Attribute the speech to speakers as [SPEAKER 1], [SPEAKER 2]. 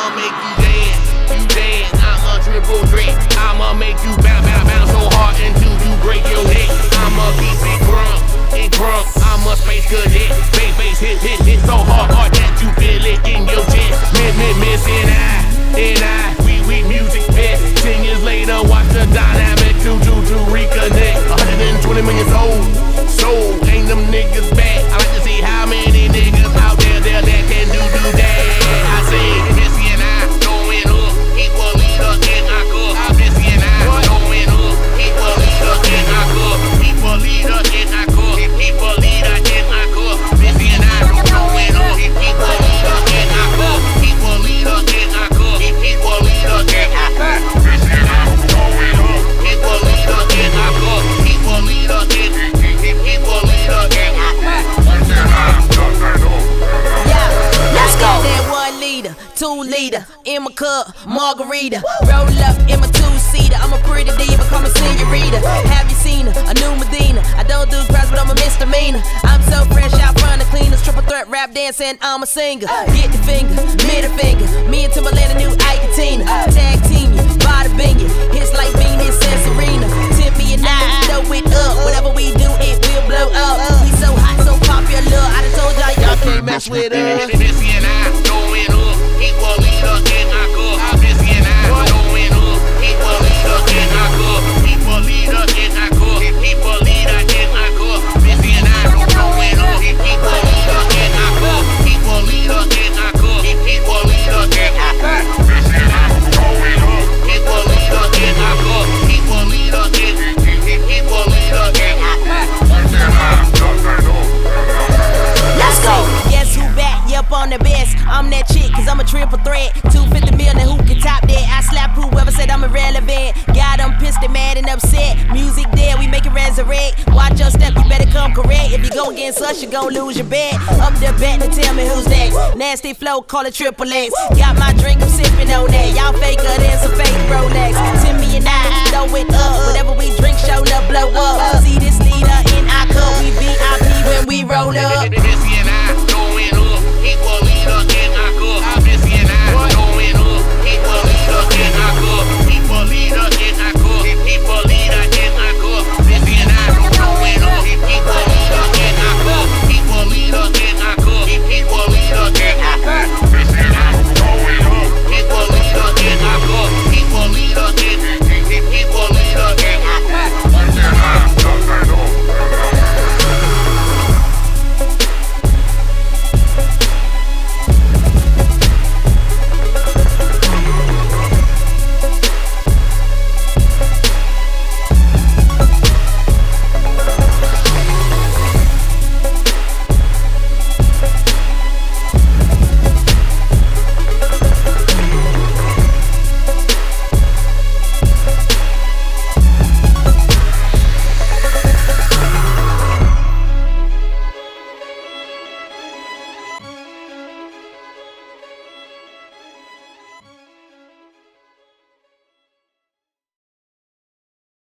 [SPEAKER 1] I'ma make you dance, I'm a triple threat. I'ma make you bounce so hard until you break your neck. I'ma keep it crunk, I'm a space cadet. Bass hit so hard that you feel it in your chest. Miss and I, we music pet. 10 years later, watch the dynamic to reconnect. 120 million soul, ain't them niggas back. I like to see how many niggas out there that can do that. I say, Missy and I, going up, equal leader in our cup. Missy and I, going up, equal leader in our cup. Equal leader in our cup. Equal leader in our cup. Missy and I, going up, equal leader in our cup. Equal leader in our cup. Equal leader in our cup. Missy and I, going up, equal leader in our cup. Equal leader in our cup. Equal leader in our cup. Missy and I,
[SPEAKER 2] let's go. That 1 liter, 2 liter in my cup, margarita. Roll up in my 2-seater. I'm a pretty diva, call me senorita. Have you seen her? A new Medina. I don't do crowds, but I'm a misdemeanor. I'm so fresh out front of cleaners. Triple threat rap dancing, I'm a singer. Get the finger, middle finger. Me and Timberland, a new Ike and Tina. Tag team you, bada bing you. Hits like Venus and Serena. Timmy and I, throw it up. Whatever we do, it will blow up. We so hot, so popular. I done told y'all can't mess with us.
[SPEAKER 1] Missy and I, going up, equal leader in our cup. Missy and I, going up, equal leader in our cup. Equal leader in our cup. Equal leader in our cup. Missy and I, going up, equal leader in our cup. Equal leader in our cup. Equal leader in our cup. Missy and I, going up, equal leader in our cup. Equal leader in our cup. Equal leader in our cup. Missy and I,
[SPEAKER 2] let's go. Guess who back? Yep, on the best. I'm that chick, cause I'm a triple threat. 250 million, who can top that? I slap whoever said I'm irrelevant. Got them pissed and mad and upset. Music there, we make it resurrect. Watch your step, you better come correct. If you go against us, you gon' lose your bet. Up the bet and tell me who's next. Nasty flow, call it triple X. Got my drink, I'm sipping on that. Y'all faker than some fake Rolex. Timmy and I, throw it up. Whatever we drink, show love, blow up. See this